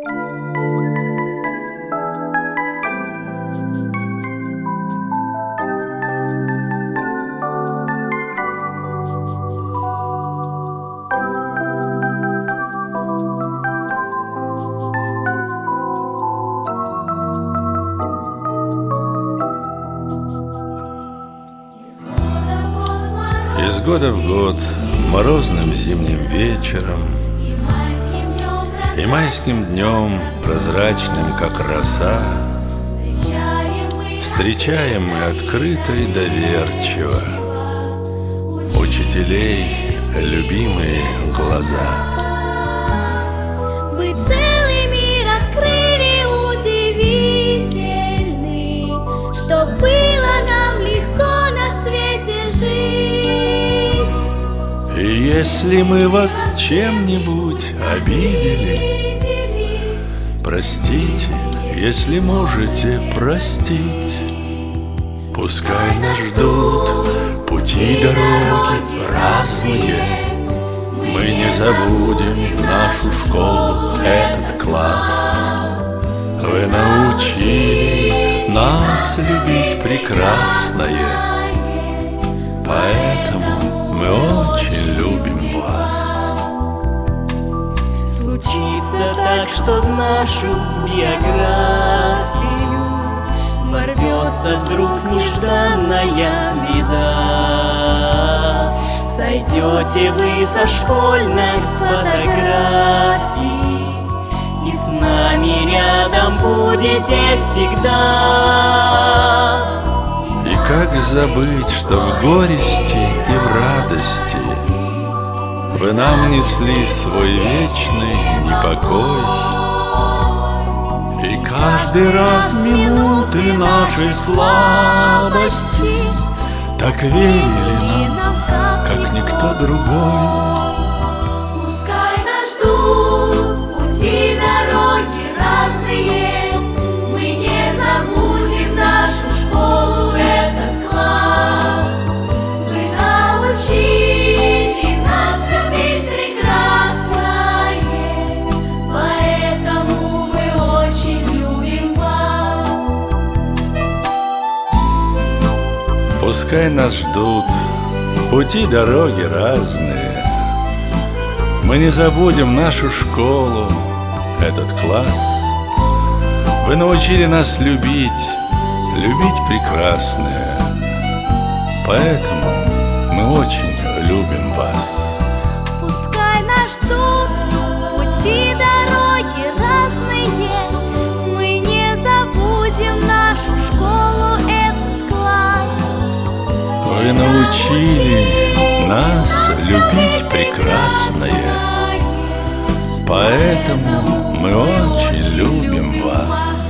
Из года в год, морозным зимним вечером и майским днем, прозрачным, как роса, встречаем мы открыто и доверчиво учителей любимые глаза. Вы целый мир открыли удивительный, что было нам легко на свете жить. И если мы вас чем-нибудь обидели, простите, если можете простить. Пускай нас ждут пути, дороги разные, мы не забудем нашу школу, этот класс. Вы научили нас любить прекрасное, поэтому мы очень любим вас. Случится так, что в нашу биографию ворвется вдруг нежданная беда. Сойдете вы со школьной фотографии и с нами рядом будете всегда. И как забыть, что в горести и в радости вы нам несли свой вечный непокой. И каждый раз минуты нашей слабости так верили нам, как никто другой. Пускай нас ждут пути, дороги разные, мы не забудем нашу школу, этот класс. Вы научили нас любить прекрасное, поэтому мы очень любим вас. Пускай нас ждут пути, дороги разные, мы не забудем нашу школу, этот класс. Вы научили нас любить прекрасное, поэтому мы очень любим вас. Пускай нас ждут пути, дороги разные, мы не забудем нашу школу, этот класс. Вы научили нас любить прекрасное, поэтому мы очень любим вас.